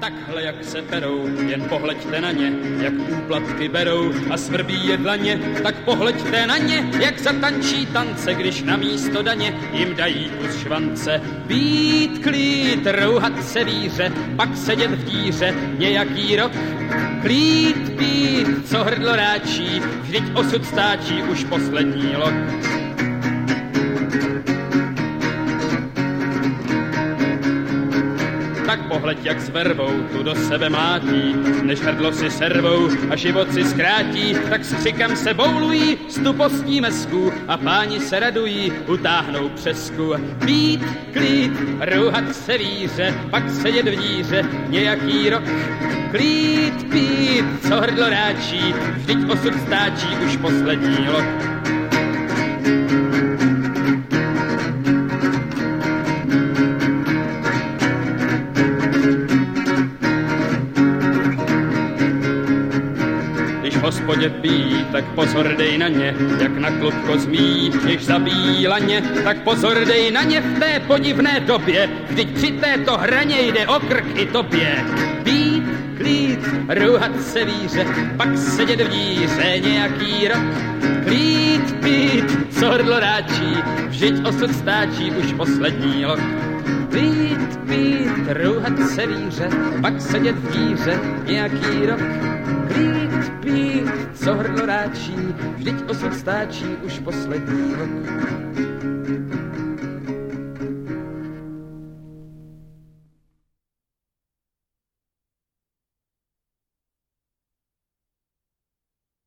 Takhle jak se perou, jen pohleďte na ně, jak úplatky berou a svrbí je dlaně, tak pohleďte na ně, jak zatančí tance, když na místo daně jim dají kus švance. Být klid, rouhat se víře, pak sedět v díře nějaký rok. Klid, pít, co hrdlo ráčí, vždyť osud stáčí už poslední lok. Tak pohleď, jak s vervou tu do sebe mlátí, než hrdlo si servou a život si zkrátí, tak s křikem se boulují z tupostí mesků a páni se radují, utáhnou přesku. Být, klid, rouhat se víře, pak sedět v díře nějaký rok. Klid, pít, co hrdlo ráčí, vždyť osud stáčí už poslední lok. Hospodě pí, tak pozor dej na ně, jak na klubko zmí, když zabíjí laně, tak pozor dej na ně v té podivné době, vždyť při této hraně jde o krk i tobě. Být, klid, rouhat se víře, pak sedět v díře nějaký rok. Klid, pít, co hrdlo ráčí, vždyť osud stáčí už poslední lok. Klid, pít, rouhat se víře, pak sedět v díře nějaký rok. Klid, pít, co hrdlo ráčí, vždyť osud stáčí už poslední rok.